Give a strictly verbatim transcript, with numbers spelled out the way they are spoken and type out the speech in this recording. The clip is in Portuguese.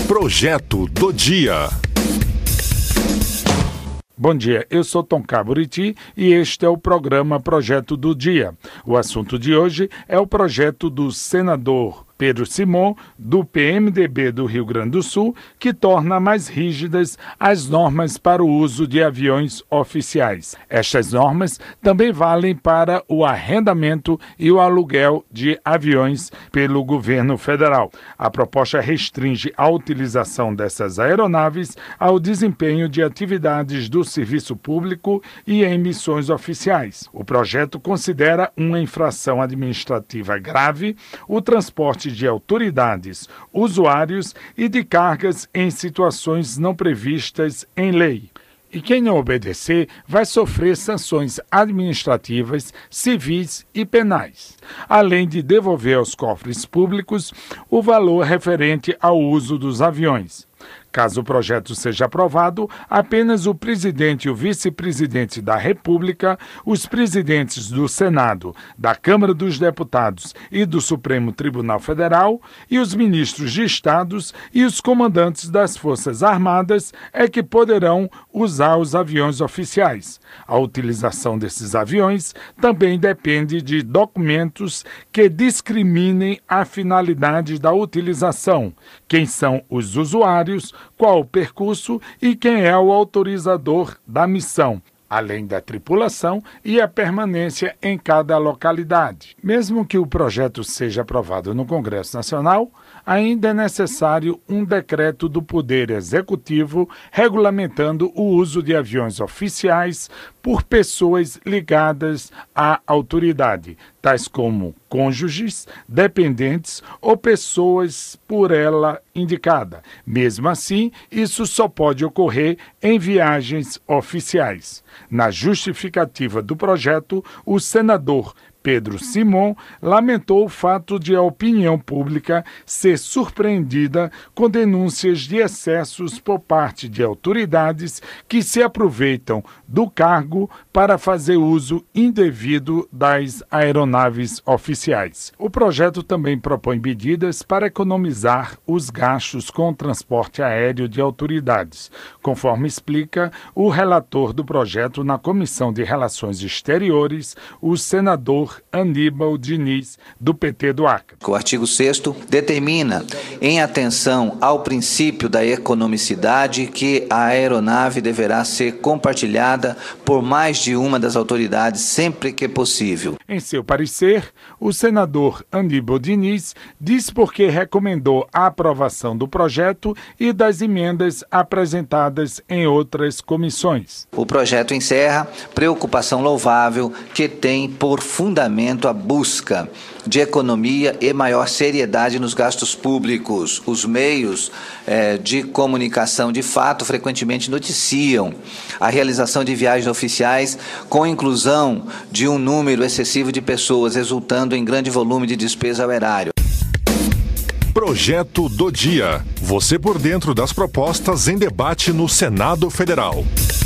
Projeto do Dia. Bom dia, eu sou Tonká Buriti e este é o programa Projeto do Dia. O assunto de hoje é o projeto do senador Pedro Simon, do P M D B do Rio Grande do Sul, que torna mais rígidas as normas para o uso de aviões oficiais. Estas normas também valem para o arrendamento e o aluguel de aviões pelo governo federal. A proposta restringe a utilização dessas aeronaves ao desempenho de atividades do serviço público e em missões oficiais. O projeto considera uma infração administrativa grave o transporte de autoridades, usuários e de cargas em situações não previstas em lei. E quem não obedecer vai sofrer sanções administrativas, civis e penais, além de devolver aos cofres públicos o valor referente ao uso dos aviões. Caso o projeto seja aprovado, apenas o presidente e o vice-presidente da República, os presidentes do Senado, da Câmara dos Deputados e do Supremo Tribunal Federal e os ministros de estados e os comandantes das Forças Armadas é que poderão usar os aviões oficiais. A utilização desses aviões também depende de documentos que discriminem a finalidade da utilização, quem são os usuários, qual o percurso e quem é o autorizador da missão, além da tripulação e a permanência em cada localidade. Mesmo que o projeto seja aprovado no Congresso Nacional, ainda é necessário um decreto do Poder Executivo regulamentando o uso de aviões oficiais por pessoas ligadas à autoridade, tais como cônjuges, dependentes ou pessoas por ela indicada. Mesmo assim, isso só pode ocorrer em viagens oficiais. Na justificativa do projeto, o senador Pedro Simon lamentou o fato de a opinião pública ser surpreendida com denúncias de excessos por parte de autoridades que se aproveitam do cargo para fazer uso indevido das aeronaves oficiais. O projeto também propõe medidas para economizar os gastos com o transporte aéreo de autoridades, conforme explica o relator do projeto na Comissão de Relações Exteriores, o senador Aníbal Diniz, do P T do Acre. O artigo sexto determina, em atenção ao princípio da economicidade, que a aeronave deverá ser compartilhada por mais de uma das autoridades sempre que possível. Em seu parecer, o senador Aníbal Diniz diz porque recomendou a aprovação do projeto e das emendas apresentadas em outras comissões. O projeto encerra preocupação louvável que tem por fundamento a busca de economia e maior seriedade nos gastos públicos. Os meios eh, de comunicação, de fato, frequentemente noticiam a realização de viagens oficiais com inclusão de um número excessivo de pessoas, resultando em grande volume de despesa ao erário. Projeto do Dia. Você por dentro das propostas em debate no Senado Federal.